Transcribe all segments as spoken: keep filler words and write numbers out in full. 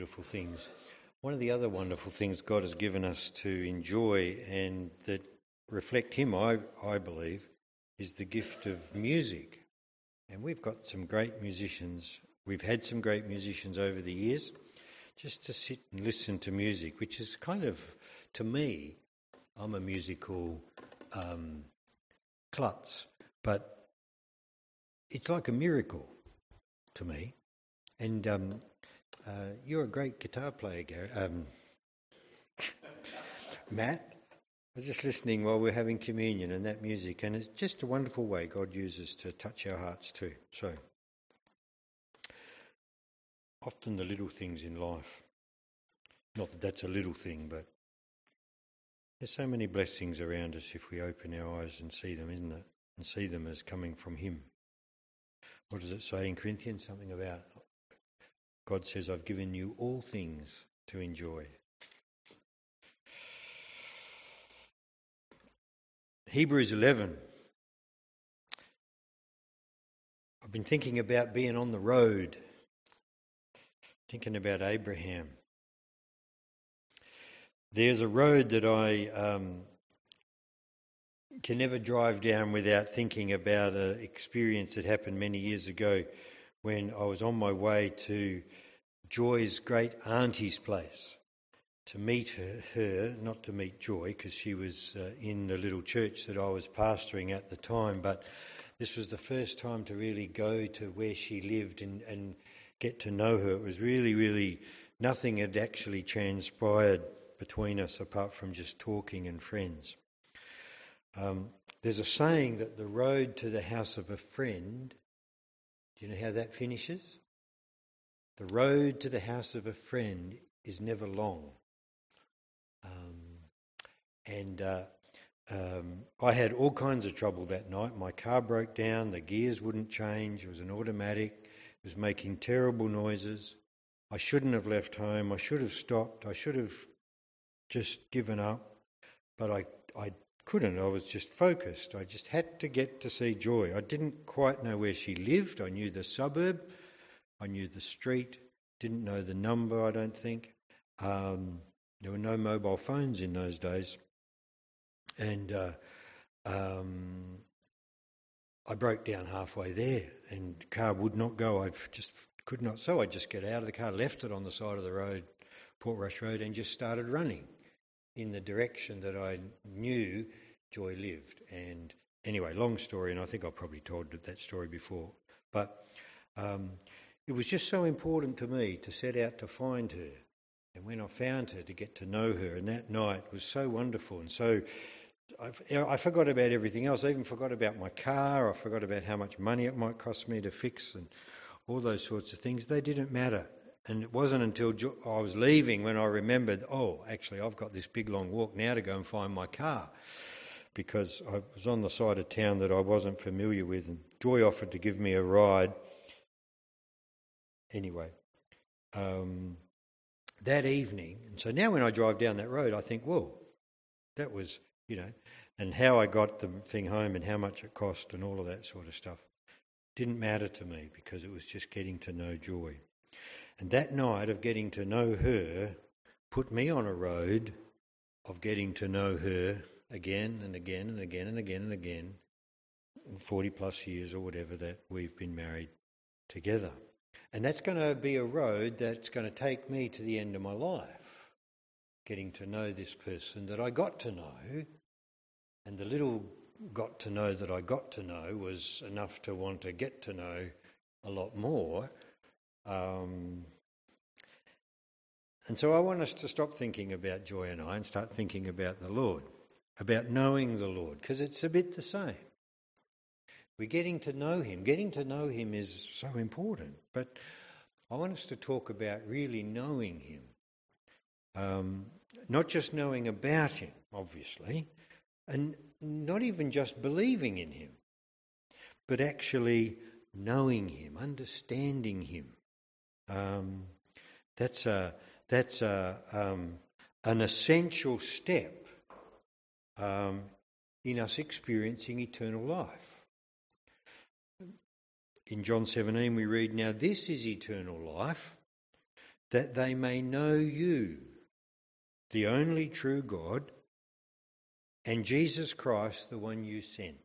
beautiful things. One of the other wonderful things God has given us to enjoy and that reflect Him, I, I believe, is the gift of music. And we've got some great musicians. We've had some great musicians over the years. Just to sit and listen to music, which is kind of, to me, I'm a musical um, klutz, but it's like a miracle to me. And um, uh, you're a great guitar player, Gary. Um, Matt. I was just listening while we're having communion and that music, and it's just a wonderful way God uses to touch our hearts too. So, often the little things in life, not that that's a little thing, but there's so many blessings around us if we open our eyes and see them, isn't it? And see them as coming from Him. What does it say in Corinthians? Something about God says, I've given you all things to enjoy. Hebrews eleven. I've been thinking about being on the road, thinking about Abraham. There's a road that I um, can never drive down without thinking about an experience that happened many years ago when I was on my way to Joy's great auntie's place to meet her, her not to meet Joy because she was uh, in the little church that I was pastoring at the time, but this was the first time to really go to where she lived and, and get to know her. It was really, really, nothing had actually transpired between us apart from just talking and friends. Um, there's a saying that the road to the house of a friend, do you know how that finishes? The road to the house of a friend is never long. Um, and uh, um, I had all kinds of trouble that night. My car broke down, the gears wouldn't change, it was an automatic, it was making terrible noises. I shouldn't have left home, I should have stopped, I should have just given up, but I, I couldn't, I was just focused. I just had to get to see Joy. I didn't quite know where she lived, I knew the suburb, I knew the street, didn't know the number, I don't think. Um, There were no mobile phones in those days. And uh, um, I broke down halfway there and the car would not go. I just could not. So I just got out of the car, left it on the side of the road, Portrush Road, and just started running in the direction that I knew Joy lived. And anyway, long story, and I think I probably told that story before. But um, it was just so important to me to set out to find her. And when I found her, to get to know her, and that night was so wonderful. And so I, I forgot about everything else. I even forgot about my car. I forgot about how much money it might cost me to fix and all those sorts of things. They didn't matter. And it wasn't until I was leaving when I remembered, oh, actually, I've got this big long walk now to go and find my car, because I was on the side of town that I wasn't familiar with. And Joy offered to give me a ride. Anyway, um... that evening, and so now when I drive down that road, I think, whoa, that was, you know, and how I got the thing home and how much it cost and all of that sort of stuff didn't matter to me because it was just getting to know Joy. And that night of getting to know her put me on a road of getting to know her again and again and again and again and again, forty plus years or whatever that we've been married together. And that's going to be a road that's going to take me to the end of my life, getting to know this person that I got to know. And the little got to know that I got to know was enough to want to get to know a lot more. Um, and so I want us to stop thinking about Joy and I and start thinking about the Lord, about knowing the Lord, because it's a bit the same. We're getting to know Him. Getting to know Him is so important. But I want us to talk about really knowing Him. Um, not just knowing about Him, obviously, and not even just believing in Him, but actually knowing Him, understanding Him. Um, that's a, that's a, um, an essential step um, in us experiencing eternal life. In John seventeen we read, now this is eternal life, that they may know you, the only true God, and Jesus Christ, the one you sent.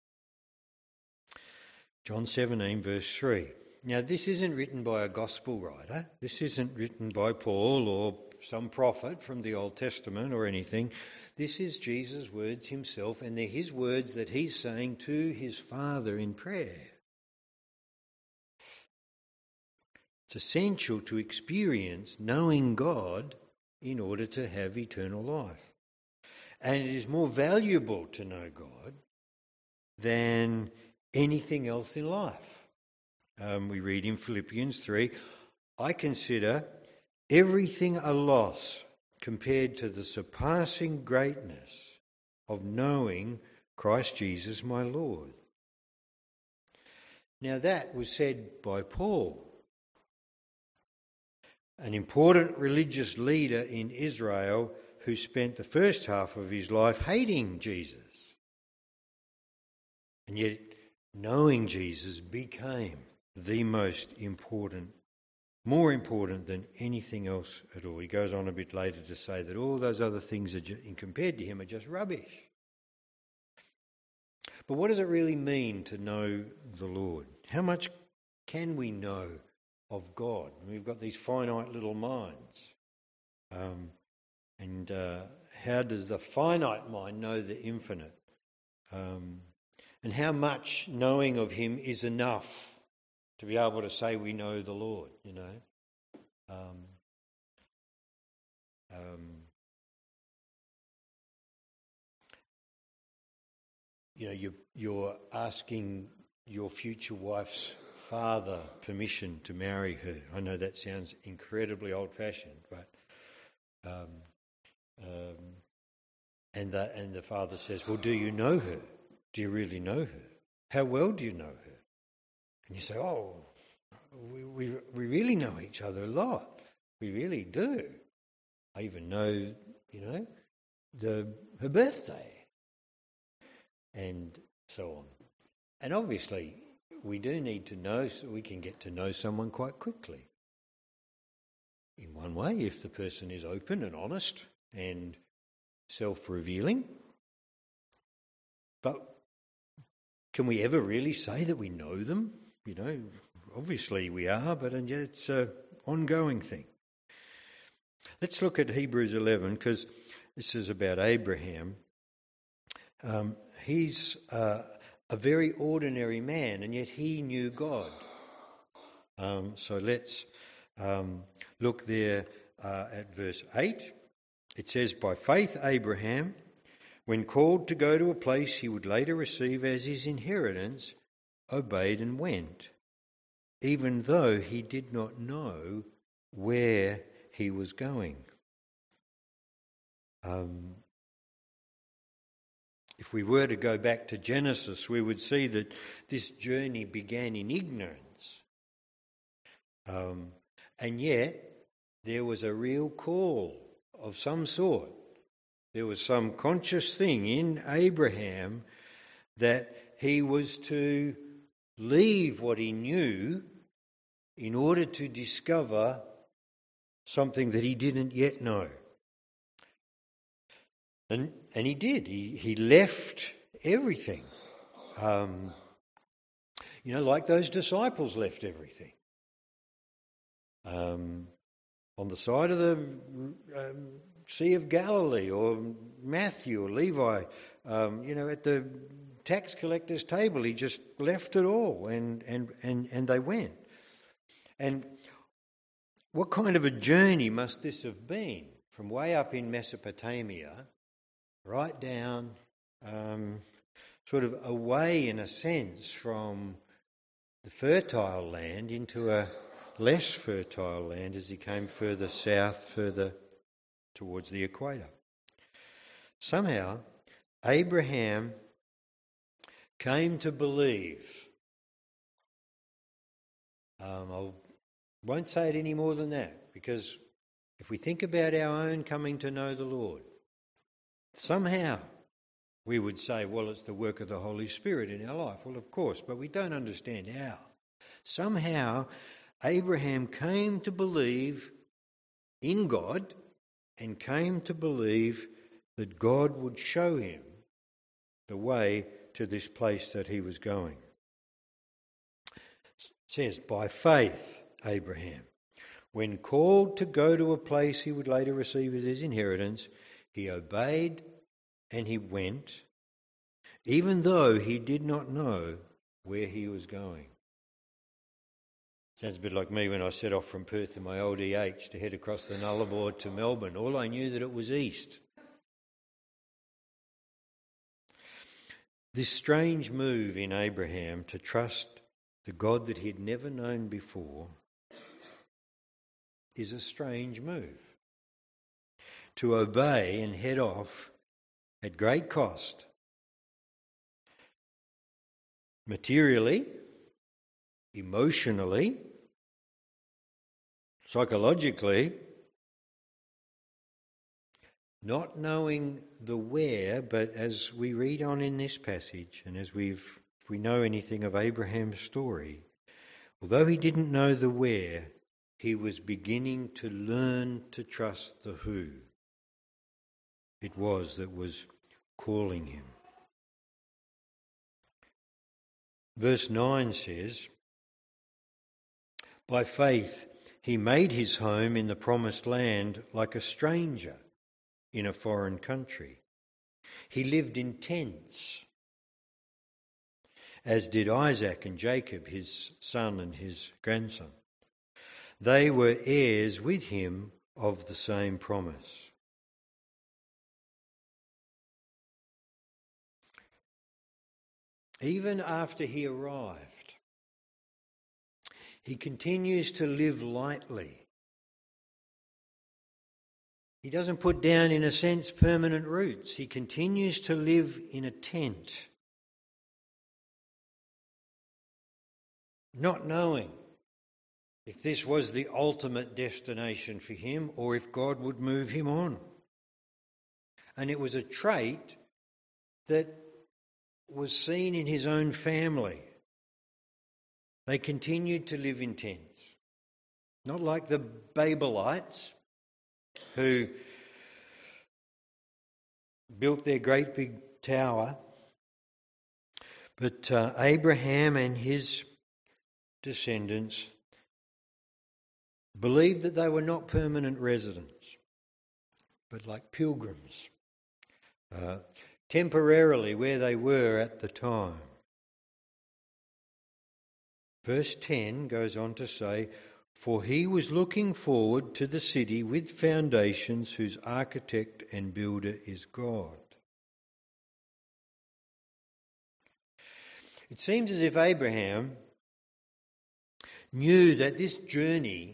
John seventeen, verse three. Now, this isn't written by a gospel writer. This isn't written by Paul or some prophet from the Old Testament or anything. This is Jesus' words himself, and they're his words that he's saying to his Father in prayer. It's essential to experience knowing God in order to have eternal life. And it is more valuable to know God than anything else in life. Um, we read in Philippians three, I consider everything a loss compared to the surpassing greatness of knowing Christ Jesus my Lord. Now that was said by Paul, an important religious leader in Israel who spent the first half of his life hating Jesus. And yet knowing Jesus became the most important, more important than anything else at all. He goes on a bit later to say that all those other things are just, compared to him are just rubbish. But what does it really mean to know the Lord? How much can we know of God? We've got these finite little minds. Um, and uh, how does the finite mind know the infinite? Um, and how much knowing of him is enough to be able to say we know the Lord, you know? Um, um, you know, you, you're asking your future wife's father permission to marry her. I know that sounds incredibly old-fashioned, but um, um, and the and the father says, "Well, do you know her? Do you really know her? How well do you know her?" And you say, "Oh, we we, we really know each other a lot. We really do. I even know, you know, the her birthday, and so on." And obviously, we do need to know, so we can get to know someone quite quickly. In one way, if the person is open and honest and self-revealing. But can we ever really say that we know them? You know, obviously we are, but and yet it's an ongoing thing. Let's look at Hebrews eleven, because this is about Abraham. Um, he's uh, a very ordinary man, and yet he knew God. Um, so let's um, look there uh, at verse eight. It says, by faith Abraham, when called to go to a place he would later receive as his inheritance, obeyed and went, even though he did not know where he was going. Um, if we were to go back to Genesis, we would see that this journey began in ignorance. Um, and yet, there was a real call of some sort. There was some conscious thing in Abraham that he was to leave what he knew in order to discover something that he didn't yet know. And and he did. He, he left everything. Um, you know, like those disciples left everything. Um, on the side of the um, Sea of Galilee, or Matthew or Levi, um, you know, at the tax collector's table, he just left it all and, and, and, and they went. And what kind of a journey must this have been from way up in Mesopotamia right down, um, sort of away in a sense from the fertile land into a less fertile land as he came further south, further towards the equator. Somehow, Abraham came to believe. Um, I won't say it any more than that, because if we think about our own coming to know the Lord, somehow we would say, well, it's the work of the Holy Spirit in our life. Well, of course, but we don't understand how. Somehow, Abraham came to believe in God and came to believe that God would show him the way to this place that he was going. It says, by faith, Abraham, when called to go to a place he would later receive as his inheritance, he obeyed and he went, even though he did not know where he was going. Sounds a bit like me when I set off from Perth in my old E H to head across the Nullarbor to Melbourne. All I knew that it was east. This strange move in Abraham to trust the God that he had never known before is a strange move. To obey and head off at great cost, materially, emotionally, psychologically, not knowing the where, but as we read on in this passage, and as we've, if we know anything of Abraham's story, although he didn't know the where, he was beginning to learn to trust the who it was that was calling him. Verse nine says, by faith he made his home in the promised land like a stranger in a foreign country. He lived in tents, as did Isaac and Jacob, his son and his grandson. They were heirs with him of the same promise. Even after he arrived, he continues to live lightly. He doesn't put down, in a sense, permanent roots. He continues to live in a tent, not knowing if this was the ultimate destination for him or if God would move him on. And it was a trait that was seen in his own family. They continued to live in tents. Not like the Babelites, who built their great big tower, but uh, Abraham and his descendants believed that they were not permanent residents, but like pilgrims, uh, temporarily where they were at the time. Verse ten goes on to say, for he was looking forward to the city with foundations whose architect and builder is God. It seems as if Abraham knew that this journey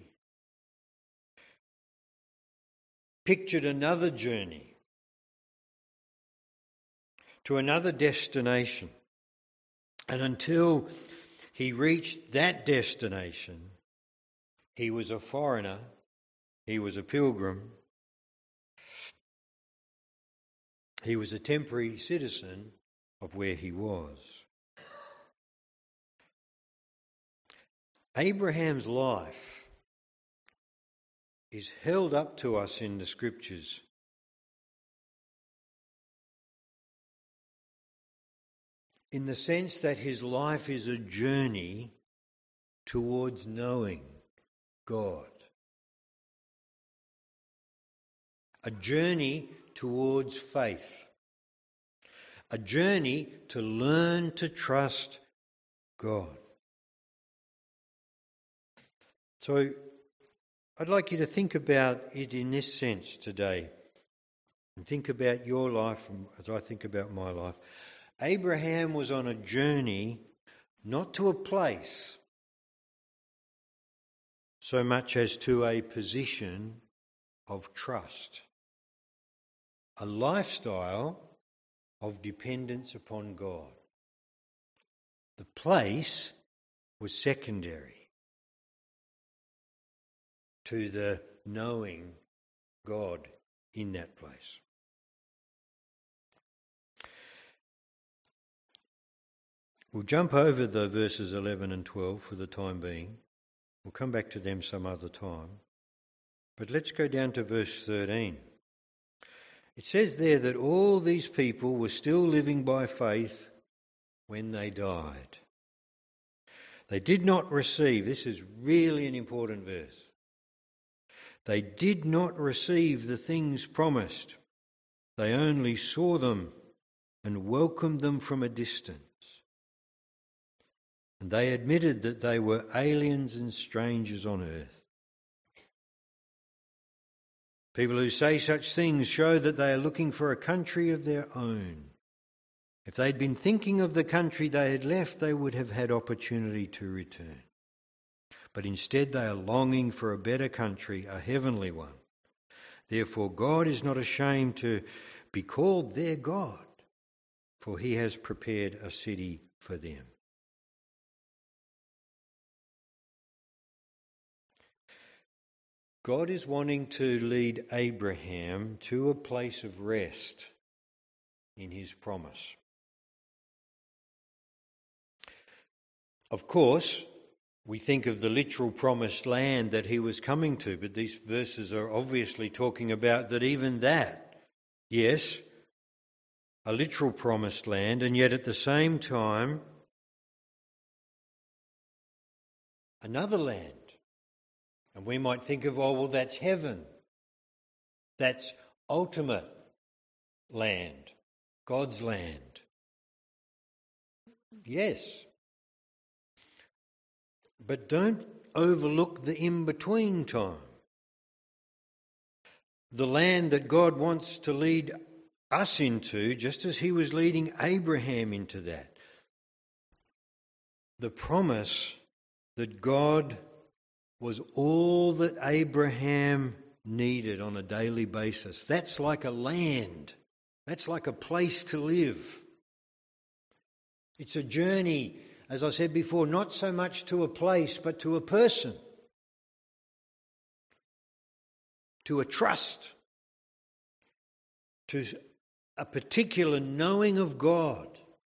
pictured another journey to another destination. And until he reached that destination, he was a foreigner, he was a pilgrim, he was a temporary citizen of where he was. Abraham's life is held up to us in the Scriptures in the sense that his life is a journey towards knowing God. A journey towards faith. A journey to learn to trust God. So I'd like you to think about it in this sense today. And think about your life as I think about my life. Abraham was on a journey not to a place so much as to a position of trust, a lifestyle of dependence upon God. The place was secondary to the knowing God in that place. We'll jump over the verses eleven and twelve for the time being. We'll come back to them some other time. But let's go down to verse thirteen. It says there that all these people were still living by faith when they died. They did not receive, this is really an important verse, they did not receive the things promised. They only saw them and welcomed them from a distance. And they admitted that they were aliens and strangers on earth. People who say such things show that they are looking for a country of their own. If they'd been thinking of the country they had left, they would have had opportunity to return. But instead they are longing for a better country, a heavenly one. Therefore God is not ashamed to be called their God, for he has prepared a city for them. God is wanting to lead Abraham to a place of rest in his promise. Of course, we think of the literal promised land that he was coming to, but these verses are obviously talking about that even that, yes, a literal promised land, and yet at the same time, another land. And we might think of, oh, well, that's heaven. That's ultimate land, God's land. Yes. But don't overlook the in-between time. The land that God wants to lead us into, just as he was leading Abraham into that. The promise that God was all that Abraham needed on a daily basis. That's like a land. That's like a place to live. It's a journey, as I said before, not so much to a place, but to a person. To a trust. To a particular knowing of God.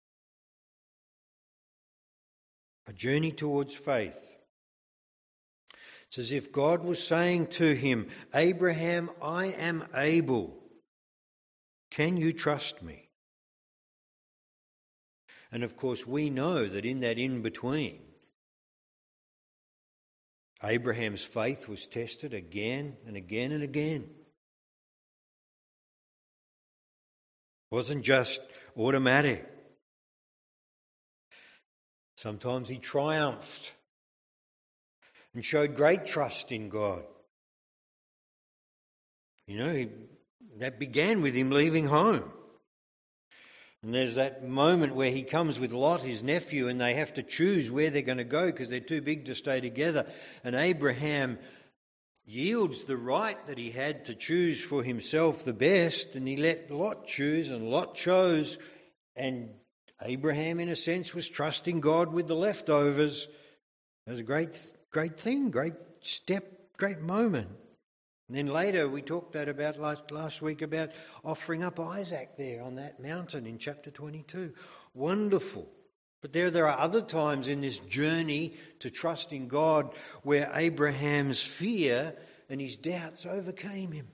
A journey towards faith. It's as if God was saying to him, Abraham, I am able. Can you trust me? And of course we know that in that in-between, Abraham's faith was tested again and again and again. It wasn't just automatic. Sometimes he triumphed and showed great trust in God. You know, he, that began with him leaving home. And there's that moment where he comes with Lot, his nephew, and they have to choose where they're going to go because they're too big to stay together. And Abraham yields the right that he had to choose for himself the best, and he let Lot choose, and Lot chose. And Abraham, in a sense, was trusting God with the leftovers. It was a great Great thing, great step, great moment. And then later we talked that about last, last week about offering up Isaac there on that mountain in chapter twenty-two. Wonderful. But there, there are other times in this journey to trusting God where Abraham's fear and his doubts overcame him.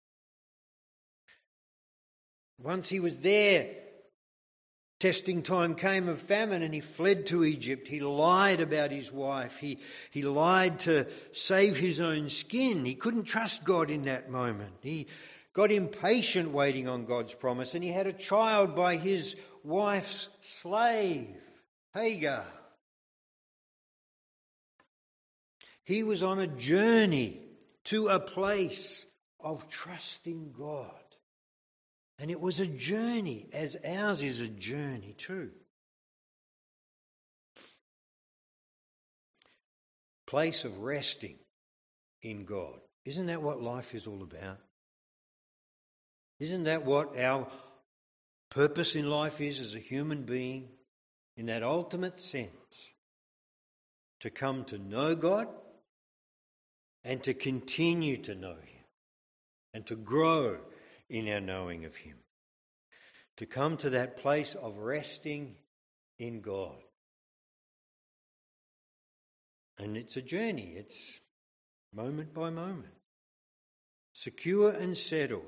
Once he was there, testing time came of famine and he fled to Egypt. He lied about his wife. He, he lied to save his own skin. He couldn't trust God in that moment. He got impatient waiting on God's promise, and he had a child by his wife's slave, Hagar. He was on a journey to a place of trusting God. And it was a journey, as ours is a journey too. Place of resting in God. Isn't that what life is all about? Isn't that what our purpose in life is as a human being? In that ultimate sense, to come to know God and to continue to know him and to grow in our knowing of him. To come to that place of resting in God. And it's a journey. It's moment by moment. secure and settled.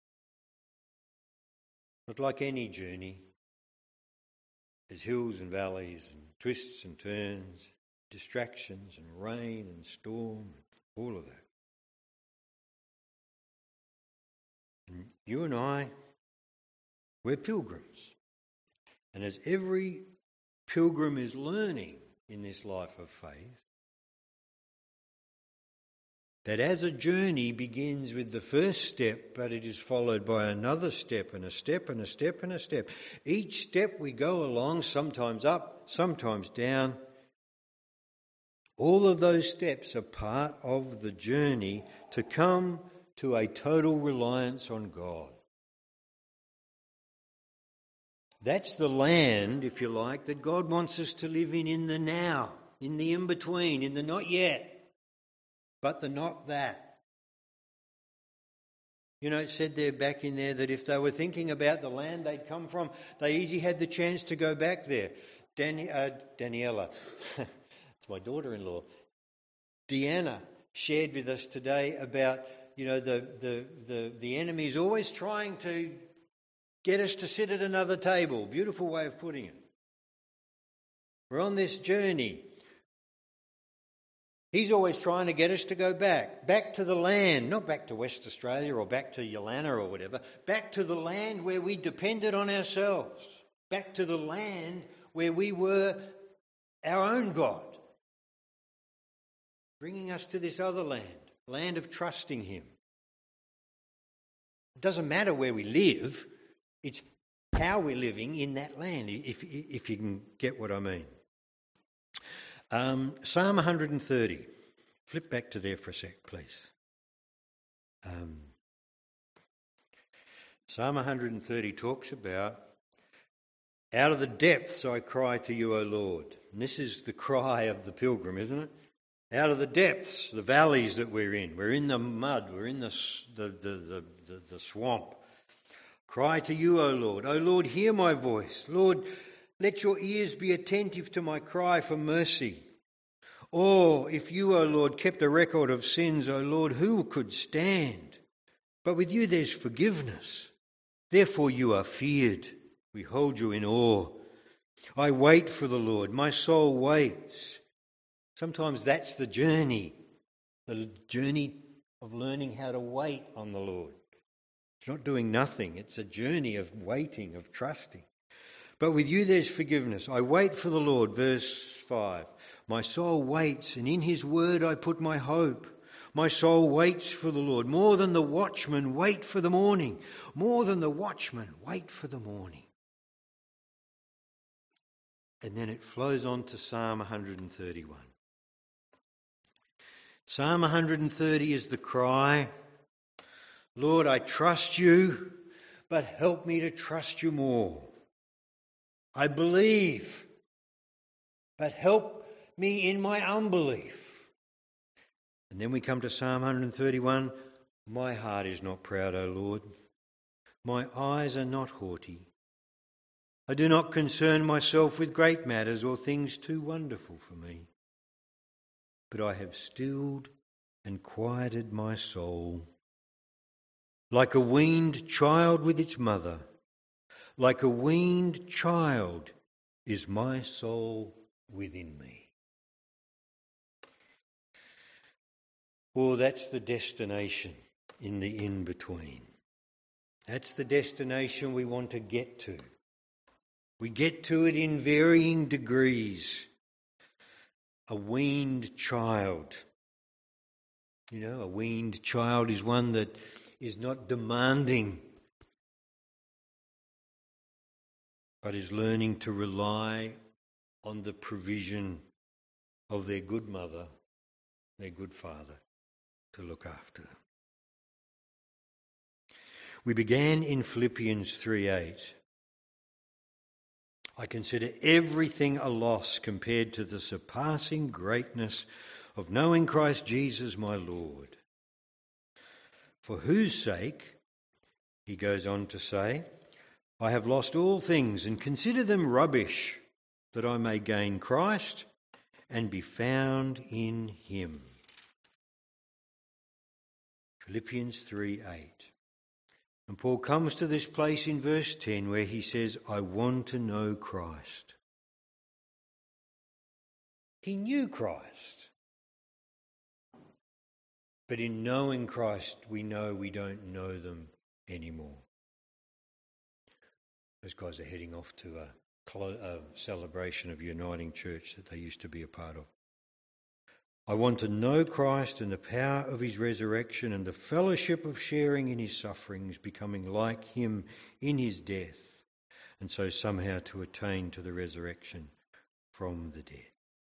Not like any journey. There's hills and valleys and twists and turns, distractions and rain and storm, all of that. And you and I, we're pilgrims. And as every pilgrim is learning in this life of faith, that as a journey begins with the first step, but it is followed by another step and a step and a step and a step. Each step we go along, sometimes up, sometimes down. All of those steps are part of the journey to come to a total reliance on God. That's the land, if you like, that God wants us to live in in the now, in the in-between, in the not yet. But the not that. You know, it said there back in there that if they were thinking about the land they'd come from, they easily had the chance to go back there. Dan, uh, Daniela, it's my daughter-in-law, Deanna shared with us today about, you know, the, the, the, the enemy's always trying to get us to sit at another table. Beautiful way of putting it. We're on this journey. He's always trying to get us to go back, back to the land, not back to West Australia or back to Yolana or whatever, back to the land where we depended on ourselves, back to the land where we were our own God, bringing us to this other land, land of trusting Him. It doesn't matter where we live, it's how we're living in that land, if, if you can get what I mean. Um, Psalm one hundred thirty. Flip back to there for a sec, please. Um, Psalm one hundred thirty talks about, out of the depths I cry to you, O Lord. And this is the cry of the pilgrim, isn't it? Out of the depths, the valleys that we're in. We're in the mud. We're in the, the, the, the, the, the swamp. Cry to you, O Lord. O Lord, hear my voice. Lord, let your ears be attentive to my cry for mercy. Or if you, O Lord, kept a record of sins, O Lord, who could stand? But with you there's forgiveness. Therefore you are feared. We hold you in awe. I wait for the Lord. My soul waits. Sometimes that's the journey. The journey of learning how to wait on the Lord. It's not doing nothing. It's a journey of waiting, of trusting. But with you there's forgiveness. I wait for the Lord. Verse five. My soul waits, and in his word I put my hope. My soul waits for the Lord. More than the watchmen wait for the morning. More than the watchmen wait for the morning. And then it flows on to Psalm one hundred thirty-one. Psalm one hundred thirty is the cry, Lord, I trust you, but help me to trust you more. I believe, but help me in my unbelief. And then we come to Psalm one hundred thirty-one. My heart is not proud, O Lord. My eyes are not haughty. I do not concern myself with great matters or things too wonderful for me. But I have stilled and quieted my soul. Like a weaned child with its mother, like a weaned child is my soul within me. Oh, that's the destination in the in-between. That's the destination we want to get to. We get to it in varying degrees. A weaned child. You know, a weaned child is one that is not demanding, but is learning to rely on the provision of their good mother, their good father, to look after them. We began in Philippians three eight. I consider everything a loss compared to the surpassing greatness of knowing Christ Jesus my Lord, for whose sake, he goes on to say, I have lost all things and consider them rubbish, that I may gain Christ and be found in him. Philippians three eight. And Paul comes to this place in verse ten where he says, I want to know Christ. He knew Christ. But in knowing Christ, we know we don't know them anymore. Those guys are heading off to a, clo- a celebration of Uniting Church that they used to be a part of. I want to know Christ and the power of his resurrection and the fellowship of sharing in his sufferings, becoming like him in his death, and so somehow to attain to the resurrection from the dead.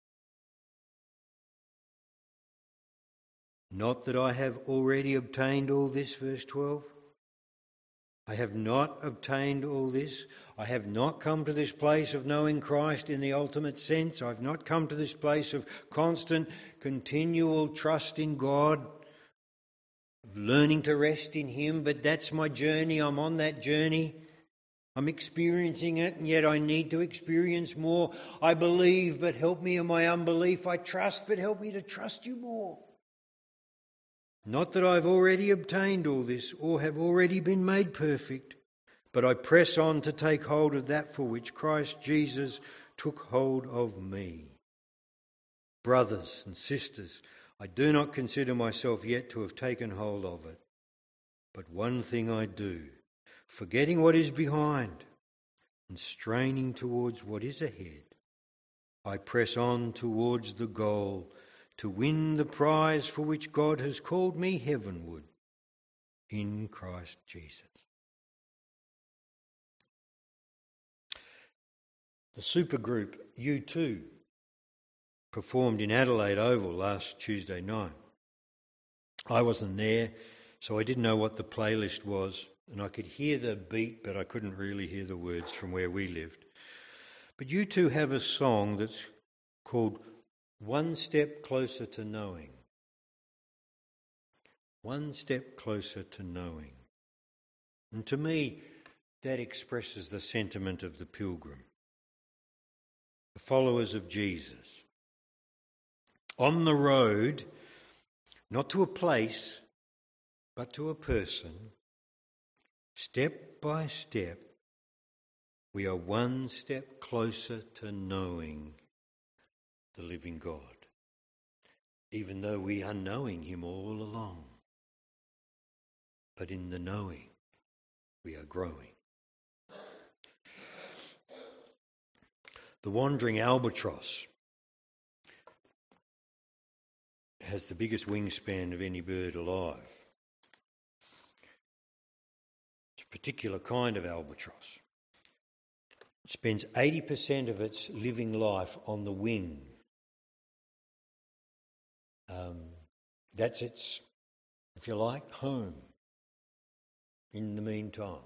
Not that I have already obtained all this, verse twelve. I have not obtained all this. I have not come to this place of knowing Christ in the ultimate sense. I've not come to this place of constant, continual trust in God, of learning to rest in him, but that's my journey. I'm on that journey. I'm experiencing it, and yet I need to experience more. I believe, but help me in my unbelief. I trust, but help me to trust you more. Not that I've already obtained all this or have already been made perfect, but I press on to take hold of that for which Christ Jesus took hold of me. Brothers and sisters, I do not consider myself yet to have taken hold of it. But one thing I do, forgetting what is behind and straining towards what is ahead, I press on towards the goal to win the prize for which God has called me heavenward in Christ Jesus. The supergroup U two performed in Adelaide Oval last Tuesday night. I wasn't there, so I didn't know what the playlist was, and I could hear the beat, but I couldn't really hear the words from where we lived. But U two have a song that's called One Step Closer to Knowing. One step closer to knowing. And to me, that expresses the sentiment of the pilgrim, the followers of Jesus. On the road, not to a place, but to a person, step by step, we are one step closer to knowing the living God, even though we are knowing him all along. But in the knowing, we are growing. The wandering albatross has the biggest wingspan of any bird alive. It's a particular kind of albatross. It spends eighty percent of its living life on the wing. Um, that's its, if you like, home in the meantime.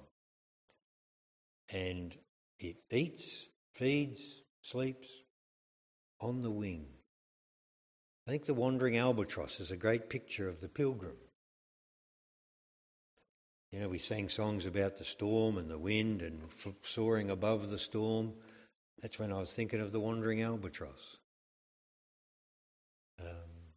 And it eats, feeds, sleeps on the wing. I think the wandering albatross is a great picture of the pilgrim. You know, we sang songs about the storm and the wind and f- soaring above the storm. That's when I was thinking of the wandering albatross. Um,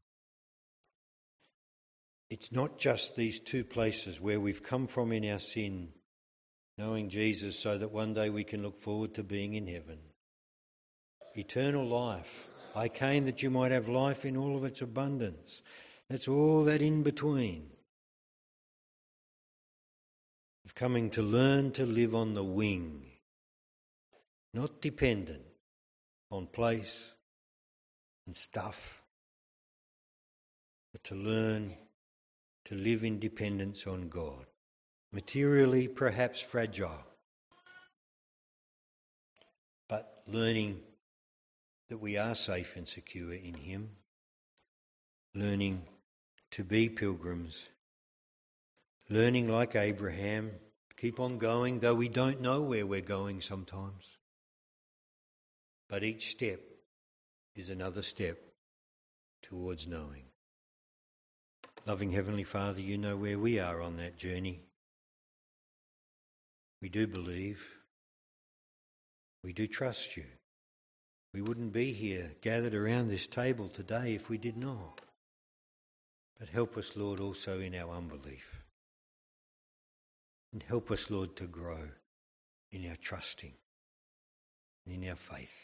it's not just these two places where we've come from in our sin, knowing Jesus so that one day we can look forward to being in heaven. Eternal life. I came that you might have life in all of its abundance. That's all that in between. Of coming to learn to live on the wing, not dependent on place and stuff, but to learn to live in dependence on God. Materially, perhaps fragile, but learning that we are safe and secure in him, learning to be pilgrims, learning like Abraham, keep on going, though we don't know where we're going sometimes. But each step is another step towards knowing. Loving Heavenly Father, you know where we are on that journey. We do believe. We do trust you. We wouldn't be here gathered around this table today if we did not. But help us, Lord, also in our unbelief. And help us, Lord, to grow in our trusting and in our faith.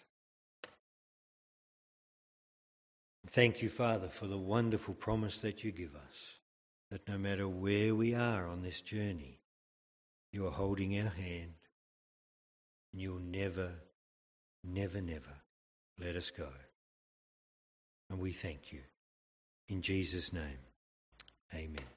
Thank you, Father, for the wonderful promise that you give us, that no matter where we are on this journey, you are holding our hand and you'll never, never, never let us go. And we thank you. In Jesus' name, amen.